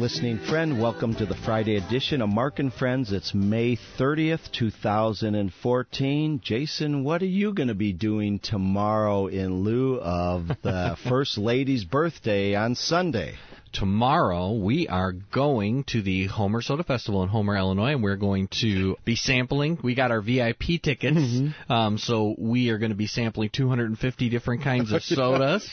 listening friend. Welcome to the Friday edition of Mark and Friends. It's May 30th, 2014. Jason, what are you going to be doing tomorrow in lieu of the First Lady's birthday on Sunday? Tomorrow, we are going to the Homer Soda Festival in Homer, Illinois, and we're going to be sampling. We got our VIP tickets, so we are going to be sampling 250 different kinds of sodas.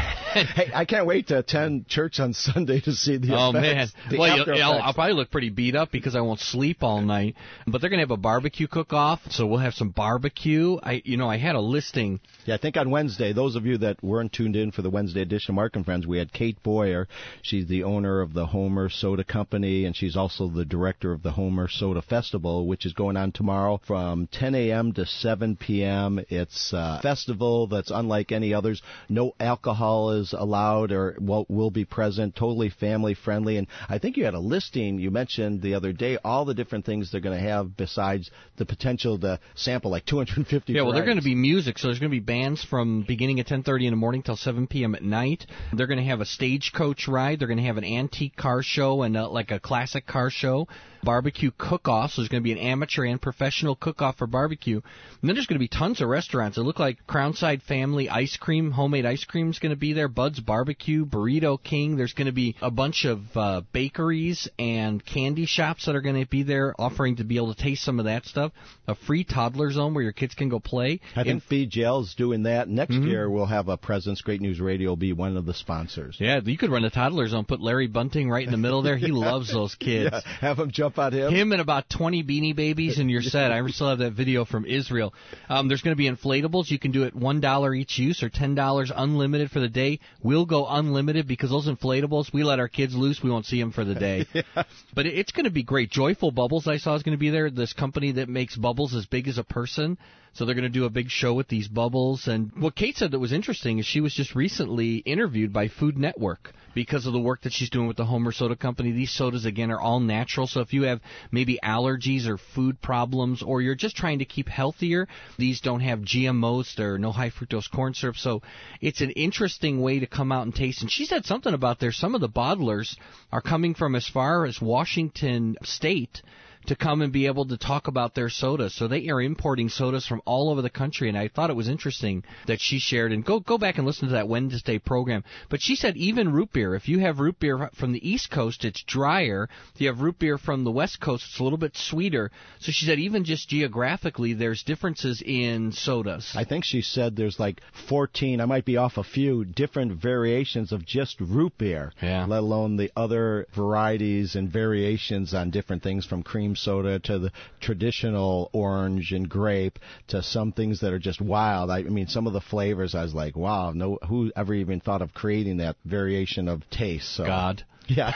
Hey, I can't wait to attend church on Sunday to see the effects. Man. Well, I'll probably look pretty beat up because I won't sleep all night. But they're going to have a barbecue cook-off, so we'll have some barbecue. I had a listing. Yeah, I think on Wednesday, those of you that weren't tuned in for the Wednesday edition of Mark and Friends, we had Kate Boyer. She's the owner of the Homer Soda Company, and she's also the director of the Homer Soda Festival, which is going on tomorrow from 10 a.m. to 7 p.m. It's a festival that's unlike any others. No alcohol is allowed or will be present, totally family-friendly. And I think you had a listing you mentioned the other day, all the different things they're going to have besides the potential to sample like 250 Yeah, well, varieties. they're going to be music, so there's going to be bands from beginning at 10:30 in the morning till 7 p.m. at night. They're going to have a stagecoach ride. They're going to have an antique car show and like a classic car show. Barbecue cook-off, so there's going to be an amateur and professional cook-off for barbecue. And then there's going to be tons of restaurants. It look like Crownside Family Ice Cream, homemade ice cream is going to be there, Bud's Barbecue, Burrito King. There's going to be a bunch of bakeries and candy shops that are going to be there offering to be able to taste some of that stuff. A free toddler zone where your kids can go play. I think BJL's doing that. Next year we'll have a presence. Great News Radio will be one of the sponsors. Yeah, you could run a toddler zone, put Larry Bunting right in the middle there. He loves those kids. Yeah, have him jump on him. Him and about 20 Beanie Babies, and you're set. I still have that video from Israel. There's going to be inflatables. You can do it $1 each use or $10 unlimited for the day. We'll go unlimited because those inflatables, we let our kids loose. We won't see them for the day. Yeah. But it's going to be great. Joyful Bubbles, I saw, is going to be there. This company that makes bubbles as big as a person. So they're going to do a big show with these bubbles. And what Kate said that was interesting is she was just recently interviewed by Food Network because of the work that she's doing with the Homer Soda Company. These sodas, again, are all natural. So if you have maybe allergies or food problems or you're just trying to keep healthier, these don't have GMOs. They're no high fructose corn syrup. So it's an interesting way to come out and taste. And she said something about there. Some of the bottlers are coming from as far as Washington State to come and be able to talk about their sodas. So they are importing sodas from all over the country, and I thought it was interesting that she shared, and go back and listen to that Wednesday program. But she said even root beer, if you have root beer from the East Coast, it's drier. If you have root beer from the West Coast, it's a little bit sweeter. So she said even just geographically, there's differences in sodas. I think she said there's like 14, I might be off a few, different variations of just root beer, let alone the other varieties and variations on different things from cream soda to the traditional orange and grape to some things that are just wild. I mean, some of the flavors I was like, wow, who ever even thought of creating that variation of taste? So. God. Yeah.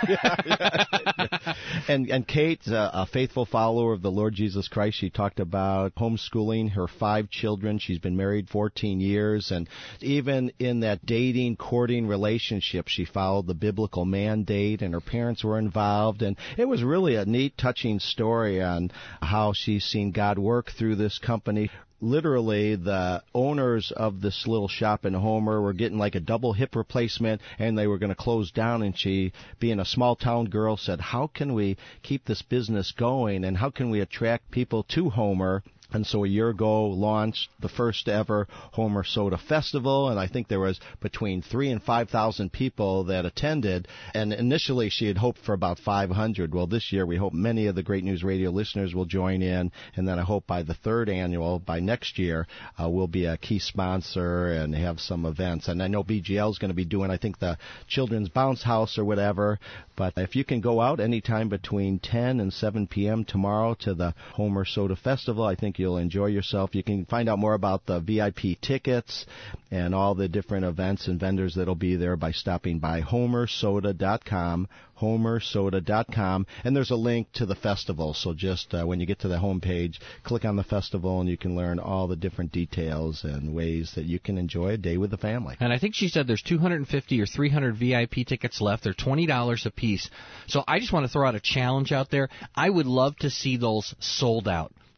And Kate, a faithful follower of the Lord Jesus Christ, she talked about homeschooling her 5 children. She's been married 14 years, and even in that dating, courting relationship, she followed the biblical mandate, and her parents were involved, and it was really a neat, touching story on how she's seen God work through this company. Literally, the owners of this little shop in Homer were getting like a double hip replacement, and they were going to close down. And she, being a small-town girl, said, how can we keep this business going, and how can we attract people to Homer? And so a year ago launched the first ever Homer Soda Festival, and I think there was between 3,000 and 5,000 people that attended. And initially she had hoped for about 500. Well, this year we hope many of the Great News Radio listeners will join in, and then I hope by the third annual, by next year, we'll be a key sponsor and have some events. And I know BGL is going to be doing, I think, the Children's Bounce House or whatever. But if you can go out anytime between 10 and 7 p.m. tomorrow to the Homer Soda Festival, I think you'll enjoy yourself. You can find out more about the VIP tickets and all the different events and vendors that'll be there by stopping by homersoda.com, homersoda.com, and there's a link to the festival. So just when you get to the homepage, click on the festival, and you can learn all the different details and ways that you can enjoy a day with the family. And I think she said there's 250 or 300 VIP tickets left. They're $20 a piece. So I just want to throw out a challenge out there. I would love to see those sold out.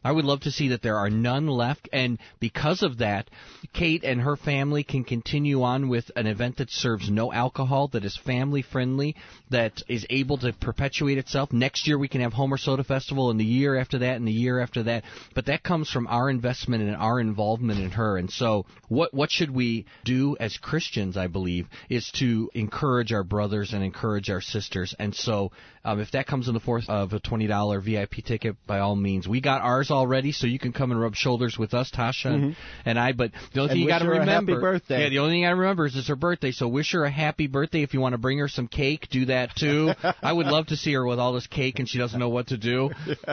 I would love to see that there are none left, and because of that, Kate and her family can continue on with an event that serves no alcohol, that is family-friendly, that is able to perpetuate itself. Next year we can have Homer Soda Festival, and the year after that, and the year after that. But that comes from our investment and our involvement in her. And so what should we do as Christians, I believe, is to encourage our brothers and encourage our sisters. And so if that comes in the form of a $20 VIP ticket, by all means. We got ours already, so you can come and rub shoulders with us, Tasha and I. But the only thing you got to remember, happy birthday. Yeah, the only thing I remember is it's her birthday. So wish her a happy birthday. If you want to bring her some cake, do that too. I would love to see her with all this cake and she doesn't know what to do.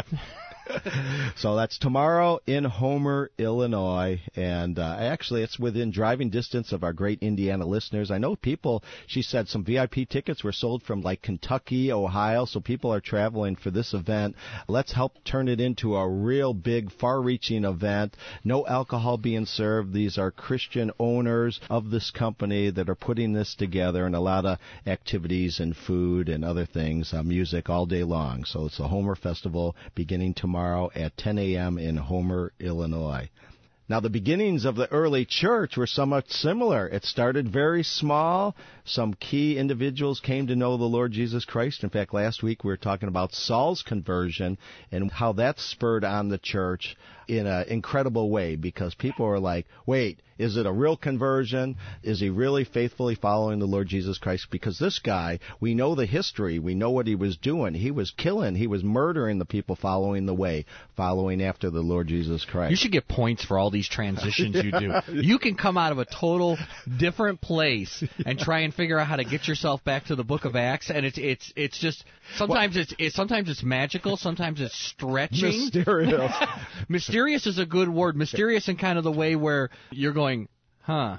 So that's tomorrow in Homer, Illinois, and actually it's within driving distance of our great Indiana listeners. I know people, she said some VIP tickets were sold from like Kentucky, Ohio, so people are traveling for this event. Let's help turn it into a real big, far-reaching event. No alcohol being served. These are Christian owners of this company that are putting this together, and a lot of activities and food and other things, music all day long. So it's the Homer Festival beginning tomorrow at 10 a.m. in Homer, Illinois. Now, the beginnings of the early church were somewhat similar. It started very small. Some key individuals came to know the Lord Jesus Christ. In fact, last week we were talking about Saul's conversion and how that spurred on the church in an incredible way, because people were like, wait, is it a real conversion? Is he really faithfully following the Lord Jesus Christ? Because this guy, we know the history. We know what he was doing. He was killing. He was murdering the people following the way, following after the Lord Jesus Christ. You should get points for all these transitions you do. You can come out of a total different place and try and figure out how to get yourself back to the Book of Acts, and it's just sometimes it's magical, sometimes it's stretching. Mysterious. Mysterious is a good word. Mysterious in kind of the way where you're going, huh.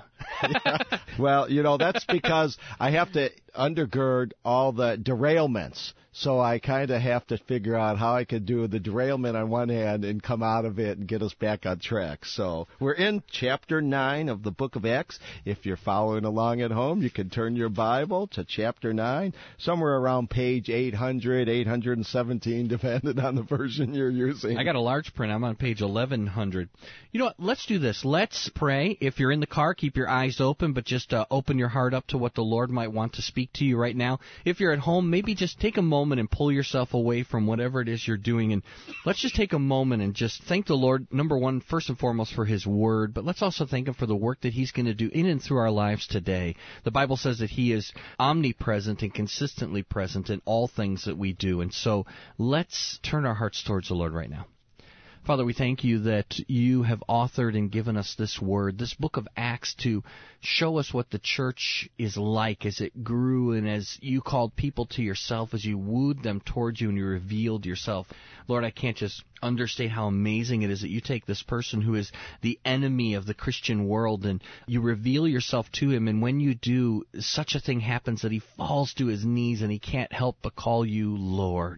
Well, that's because I have to undergird all the derailments. So I kind of have to figure out how I could do the derailment on one hand and come out of it and get us back on track. So we're in chapter 9 of the book of Acts. If you're following along at home, you can turn your Bible to chapter 9, somewhere around page 800, 817, depending on the version you're using. I got a large print. I'm on page 1100. You know what? Let's do this. Let's pray. If you're in the car, keep your eyes open, but just open your heart up to what the Lord might want to speak to you right now. If you're at home, maybe just take a moment and pull yourself away from whatever it is you're doing, and let's just take a moment and just thank the Lord, number one, first and foremost, for His Word, but let's also thank Him for the work that He's going to do in and through our lives today. The Bible says that He is omnipresent and consistently present in all things that we do, and so let's turn our hearts towards the Lord right now. Father, we thank you that you have authored and given us this word, this book of Acts, to show us what the church is like as it grew and as you called people to yourself, as you wooed them towards you and you revealed yourself. Lord, I can't just understate how amazing it is that you take this person who is the enemy of the Christian world and you reveal yourself to him, and when you do, such a thing happens that he falls to his knees and he can't help but call you Lord.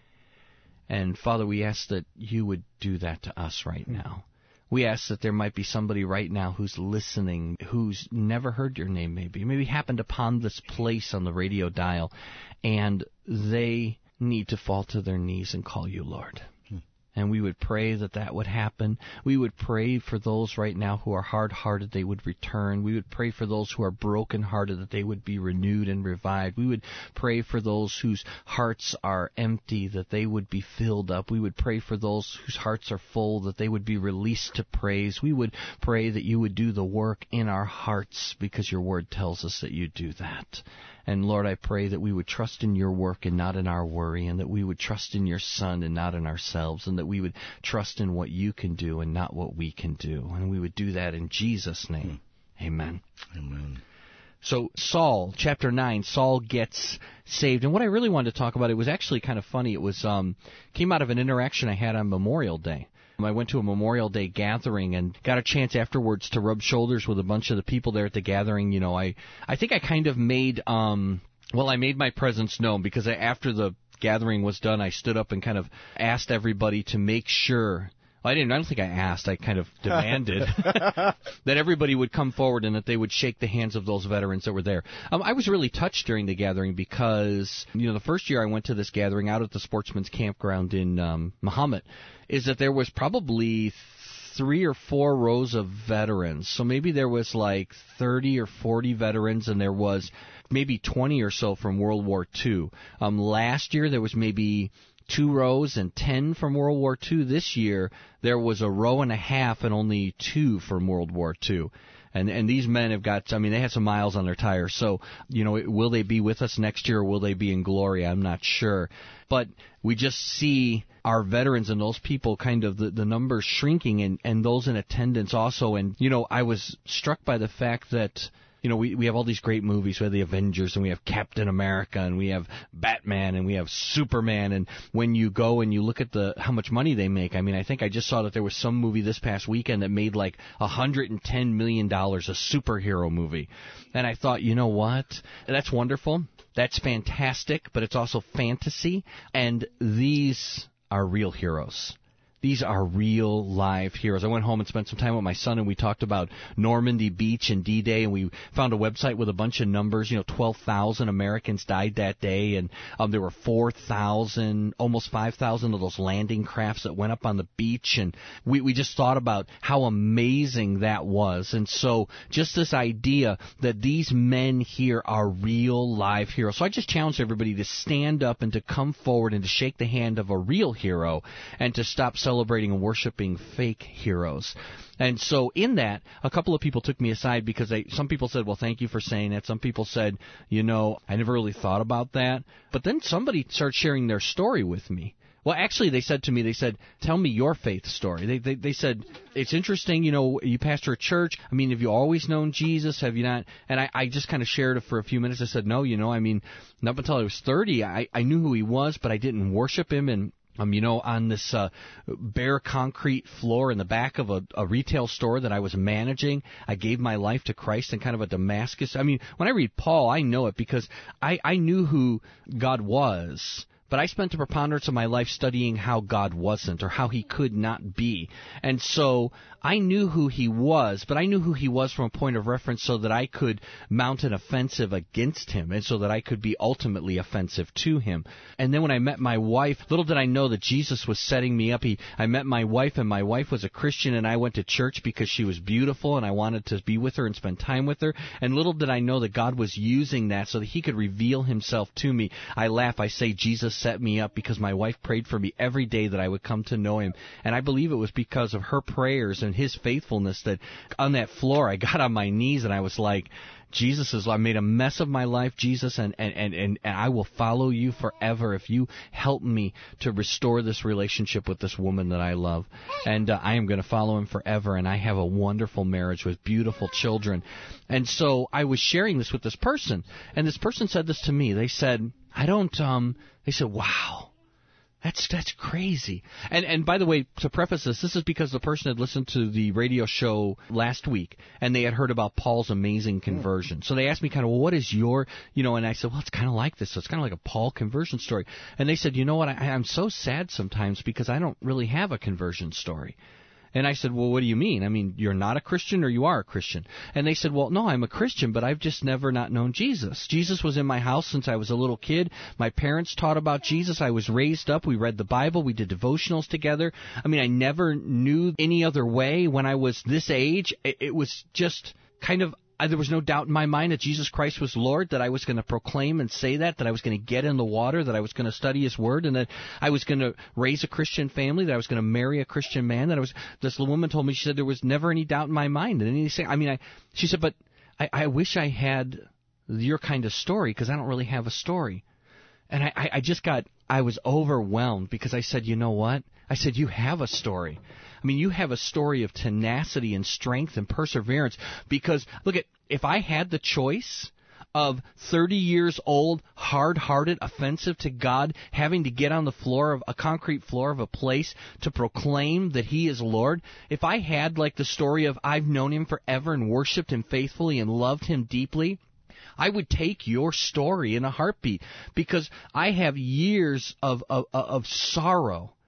And, Father, we ask that you would do that to us right now. We ask that there might be somebody right now who's listening, who's never heard your name maybe happened upon this place on the radio dial, and they need to fall to their knees and call you Lord. And we would pray that that would happen. We would pray for those right now who are hard-hearted, they would return. We would pray for those who are broken-hearted, that they would be renewed and revived. We would pray for those whose hearts are empty, that they would be filled up. We would pray for those whose hearts are full, that they would be released to praise. We would pray that you would do the work in our hearts, because your word tells us that you do that. And, Lord, I pray that we would trust in your work and not in our worry, and that we would trust in your Son and not in ourselves, and that we would trust in what you can do and not what we can do. And we would do that in Jesus' name. Amen. Amen. So Saul, chapter 9, Saul gets saved. And what I really wanted to talk about, it was actually kind of funny. It was came out of an interaction I had on Memorial Day. I went to a Memorial Day gathering and got a chance afterwards to rub shoulders with a bunch of the people there at the gathering. You know, I think I kind of made, I made my presence known, because after the gathering was done, I stood up and kind of asked everybody to make sure, I don't think I asked. I kind of demanded that everybody would come forward and that they would shake the hands of those veterans that were there. I was really touched during the gathering because, the first year I went to this gathering out at the Sportsman's Campground in Mahomet, is that there was probably 3 or 4 rows of veterans. So maybe there was like 30 or 40 veterans, and there was maybe 20 or so from World War II. Last year there was maybe 2 rows and 10 from World War II. This year, there was a row and a half and only 2 from World War II. And these men have got, they had some miles on their tires. So, will they be with us next year or will they be in glory? I'm not sure. But we just see our veterans and those people kind of the numbers shrinking and those in attendance also. And, I was struck by the fact that, we have all these great movies. We have the Avengers, and we have Captain America, and we have Batman, and we have Superman. And when you go and you look at how much money they make, I think I just saw that there was some movie this past weekend that made like $110 million, a superhero movie. And I thought, you know what? That's wonderful. That's fantastic, but it's also fantasy. And these are real heroes. These are real live heroes. I went home and spent some time with my son, and we talked about Normandy Beach and D-Day, and we found a website with a bunch of numbers. 12,000 Americans died that day, and there were 4,000, almost 5,000 of those landing crafts that went up on the beach, and we just thought about how amazing that was. And so just this idea that these men here are real live heroes. So I just challenge everybody to stand up and to come forward and to shake the hand of a real hero and to stop celebrating and worshiping fake heroes. And so in that, a couple of people took me aside because some people said, well, thank you for saying that. Some people said, I never really thought about that. But then somebody started sharing their story with me. Well, actually, they said, tell me your faith story. They said, it's interesting, you pastor a church. Have you always known Jesus? Have you not? And I just kind of shared it for a few minutes. I said, no, not until I was 30, I knew who he was, but I didn't worship him. And on this bare concrete floor in the back of a retail store that I was managing, I gave my life to Christ in kind of a Damascus. When I read Paul, I know it because I knew who God was. But I spent a preponderance of my life studying how God wasn't or how he could not be. And so I knew who he was, but I knew who he was from a point of reference so that I could mount an offensive against him and so that I could be ultimately offensive to him. And then when I met my wife, little did I know that Jesus was setting me up. I met my wife, and my wife was a Christian, and I went to church because she was beautiful and I wanted to be with her and spend time with her. And little did I know that God was using that so that he could reveal himself to me. I laugh. I say Jesus set me up because my wife prayed for me every day that I would come to know him. And I believe it was because of her prayers and his faithfulness that on that floor I got on my knees and I was like, I made a mess of my life, Jesus, and I will follow you forever if you help me to restore this relationship with this woman that I love. And I am going to follow him forever, and I have a wonderful marriage with beautiful children. And so I was sharing this with this person, and this person said this to me. They said, wow. That's crazy. And by the way, to preface this is because the person had listened to the radio show last week, and they had heard about Paul's amazing conversion. So they asked me kind of, well, what is your, and I said, well, it's kind of like this. So it's kind of like a Paul conversion story. And they said, you know what, I'm so sad sometimes because I don't really have a conversion story. And I said, well, what do you mean? You're not a Christian or you are a Christian? And they said, well, no, I'm a Christian, but I've just never not known Jesus. Jesus was in my house since I was a little kid. My parents taught about Jesus. I was raised up. We read the Bible. We did devotionals together. I never knew any other way when I was this age. It was just kind of, there was no doubt in my mind that Jesus Christ was Lord, that I was going to proclaim and say that I was going to get in the water, that I was going to study his word, and that I was going to raise a Christian family, that I was going to marry a Christian man, this woman told me, she said there was never any doubt in my mind. And she said, but I wish I had your kind of story because I don't really have a story. And I was overwhelmed because I said, you know what? I said, you have a story. You have a story of tenacity and strength and perseverance because, look, if I had the choice of 30 years old, hard-hearted, offensive to God, having to get on the floor of a concrete floor of a place to proclaim that he is Lord, if I had like the story of I've known him forever and worshipped him faithfully and loved him deeply, I would take your story in a heartbeat because I have years of sorrow.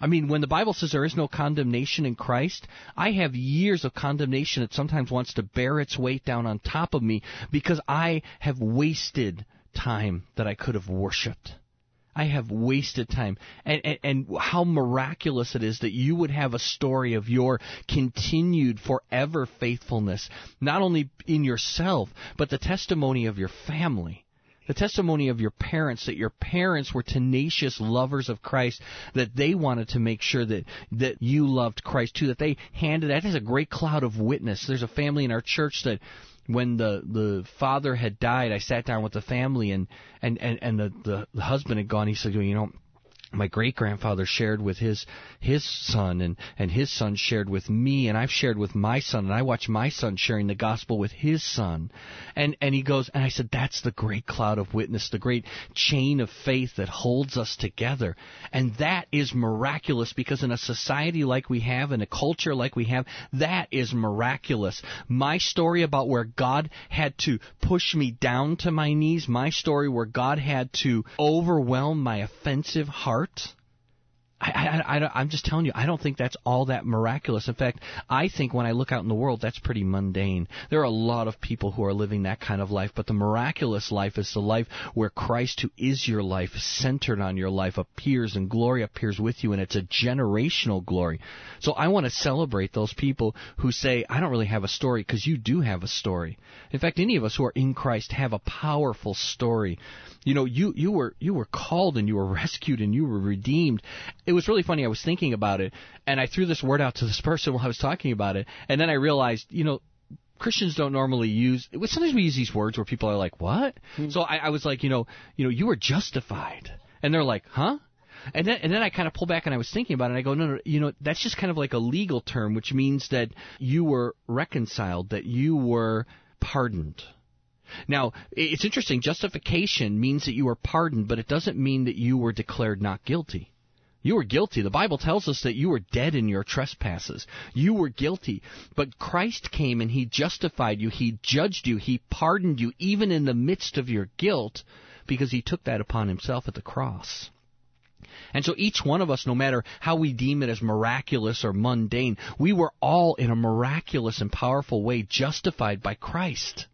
I mean, when the Bible says there is no condemnation in Christ, I have years of condemnation that sometimes wants to bear its weight down on top of me because I have wasted time that I could have worshipped. I have wasted time. And how miraculous it is that you would have a story of your continued forever faithfulness, not only in yourself, but the testimony of your family. The testimony of your parents, that your parents were tenacious lovers of Christ, that they wanted to make sure that you loved Christ too, that they handed that as a great cloud of witness. There's a family in our church that when the father had died, I sat down with the family and the husband had gone. He said, you know, my great-grandfather shared with his son, and his son shared with me, and I've shared with my son, and I watched my son sharing the gospel with his son. And he goes, and I said, that's the great cloud of witness, the great chain of faith that holds us together. And that is miraculous, because in a society like we have, in a culture like we have, that is miraculous. My story about where God had to push me down to my knees, my story where God had to overwhelm my offensive heart, I'm just telling you, I don't think that's all that miraculous. In fact, I think when I look out in the world, that's pretty mundane. There are a lot of people who are living that kind of life, but the miraculous life is the life where Christ, who is your life, centered on your life, appears, and glory appears with you, and it's a generational glory. So I want to celebrate those people who say, I don't really have a story, because you do have a story. In fact, any of us who are in Christ have a powerful story. You know, you were called, and you were rescued, and you were redeemed. It was really funny. I was thinking about it, and I threw this word out to this person while I was talking about it, and then I realized, you know, Christians don't normally use. Sometimes we use these words where people are like, "What?" So I was like, you know, you were justified, and they're like, "Huh?" And then I kind of pulled back and I was thinking about it, and I go, no, you know, that's just kind of like a legal term, which means that you were reconciled, that you were pardoned. Now, it's interesting. Justification means that you were pardoned, but it doesn't mean that you were declared not guilty. You were guilty. The Bible tells us that you were dead in your trespasses. You were guilty. But Christ came and He justified you. He judged you. He pardoned you even in the midst of your guilt, because He took that upon Himself at the cross. And so each one of us, no matter how we deem it as miraculous or mundane, we were all in a miraculous and powerful way justified by Christ,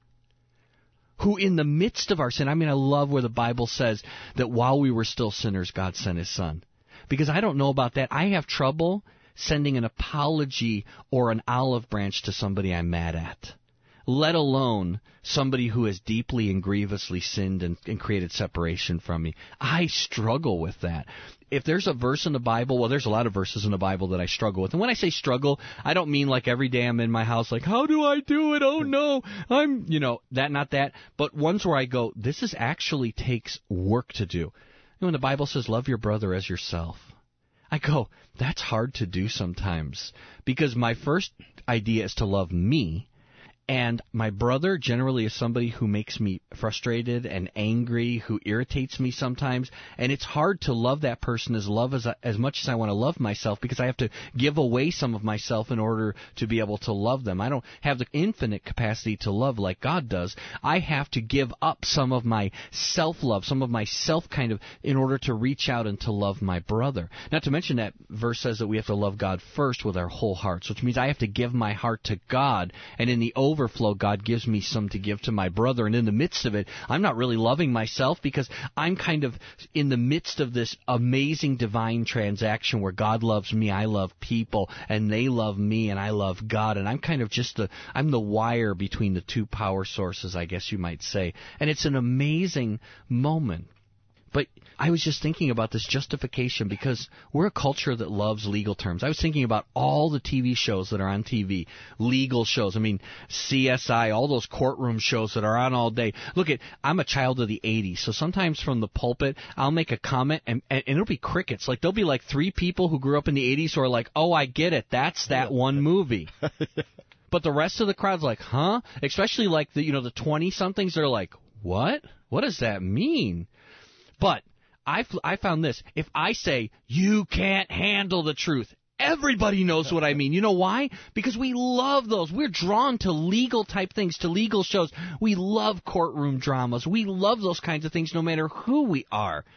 who in the midst of our sin, I mean, I love where the Bible says that while we were still sinners, God sent His Son. Because I don't know about that. I have trouble sending an apology or an olive branch to somebody I'm mad at, let alone somebody who has deeply and grievously sinned and created separation from me. I struggle with that. If there's a verse in the Bible, well, there's a lot of verses in the Bible that I struggle with. And when I say struggle, I don't mean like every day I'm in my house like, how do I do it? Oh, no, I'm, not that. But ones where I go, this is actually takes work to do. When the Bible says, love your brother as yourself, I go, that's hard to do sometimes, because my first idea is to love me, and my brother generally is somebody who makes me frustrated and angry, who irritates me sometimes, and it's hard to love that person as much as I want to love myself, because I have to give away some of myself in order to be able to love them. I don't have the infinite capacity to love like God does. I have to give up some of my self-love, some of my self kind of, in order to reach out and to love my brother. Not to mention that verse says that we have to love God first with our whole hearts, which means I have to give my heart to God, and in the overflow, God gives me some to give to my brother. And in the midst of it, I'm not really loving myself, because I'm kind of in the midst of this amazing divine transaction where God loves me, I love people, and they love me, and I love God. And I'm kind of I'm the wire between the two power sources, I guess you might say. And it's an amazing moment. But I was just thinking about this justification, because we're a culture that loves legal terms. I was thinking about all the TV shows that are on TV, legal shows. I mean, CSI, all those courtroom shows that are on all day. Look, I'm a child of the 80s, so sometimes from the pulpit, I'll make a comment, and it'll be crickets. Like, there'll be like 3 people who grew up in the 80s who are like, oh, I get it, that's that one movie. But the rest of the crowd's like, huh? Especially like the 20-somethings, they're like, what? What does that mean? But I found this. If I say, you can't handle the truth, everybody knows what I mean. You know why? Because we love those. We're drawn to legal type things, to legal shows. We love courtroom dramas. We love those kinds of things no matter who we are.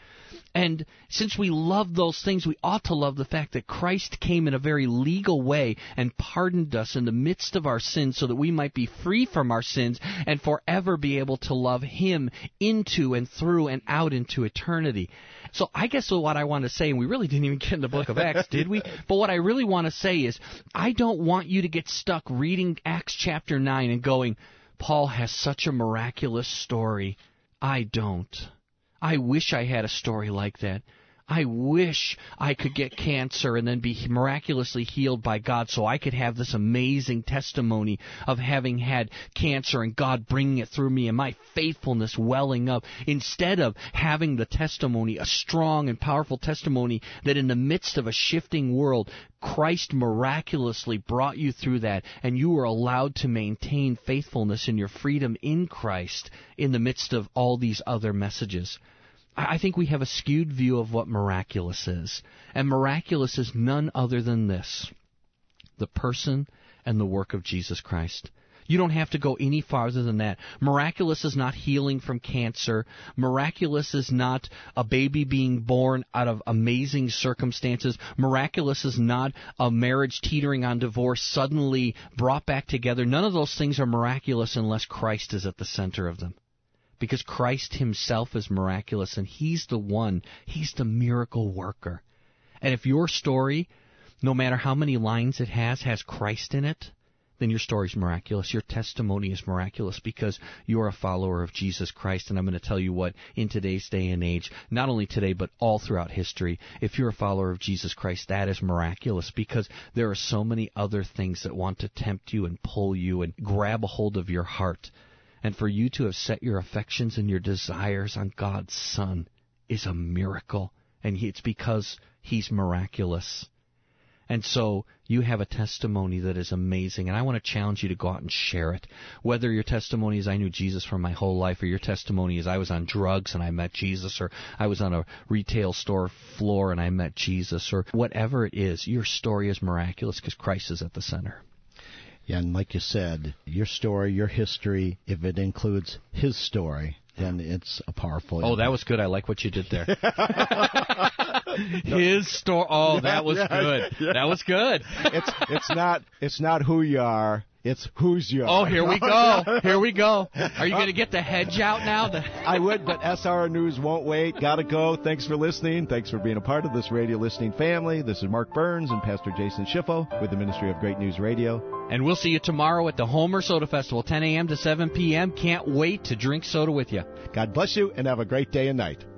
And since we love those things, we ought to love the fact that Christ came in a very legal way and pardoned us in the midst of our sins so that we might be free from our sins and forever be able to love Him into and through and out into eternity. So I guess what I want to say, and we really didn't even get in the book of Acts, did we? But what I really want to say is, I don't want you to get stuck reading Acts chapter 9 and going, Paul has such a miraculous story. I don't. I wish I had a story like that. I wish I could get cancer and then be miraculously healed by God so I could have this amazing testimony of having had cancer and God bringing it through me and my faithfulness welling up, instead of having the testimony, a strong and powerful testimony that in the midst of a shifting world, Christ miraculously brought you through that, and you were allowed to maintain faithfulness in your freedom in Christ in the midst of all these other messages. I think we have a skewed view of what miraculous is. And miraculous is none other than this: the person and the work of Jesus Christ. You don't have to go any farther than that. Miraculous is not healing from cancer. Miraculous is not a baby being born out of amazing circumstances. Miraculous is not a marriage teetering on divorce suddenly brought back together. None of those things are miraculous unless Christ is at the center of them. Because Christ Himself is miraculous, and He's the one, He's the miracle worker. And if your story, no matter how many lines it has Christ in it, then your story's miraculous. Your testimony is miraculous because you're a follower of Jesus Christ. And I'm going to tell you what, in today's day and age, not only today but all throughout history, if you're a follower of Jesus Christ, that is miraculous, because there are so many other things that want to tempt you and pull you and grab a hold of your heart. And for you to have set your affections and your desires on God's Son is a miracle. And it's because He's miraculous. And so you have a testimony that is amazing. And I want to challenge you to go out and share it. Whether your testimony is I knew Jesus for my whole life, or your testimony is I was on drugs and I met Jesus, or I was on a retail store floor and I met Jesus, or whatever it is, your story is miraculous because Christ is at the center. Yeah, and like you said, your story, your history, if it includes His story, then it's a powerful... Oh, that was good. I like what you did there. His story. Oh, that was good. Yeah. That was good. It's not who you are. It's whose you are. Oh, here we go. Here we go. Are you going to get the hedge out now? I would, but SR News won't wait. Gotta go. Thanks for listening. Thanks for being a part of this radio listening family. This is Mark Burns and Pastor Jason Schiffo with the Ministry of Great News Radio. And we'll see you tomorrow at the Homer Soda Festival, 10 a.m. to 7 p.m. Can't wait to drink soda with you. God bless you and have a great day and night.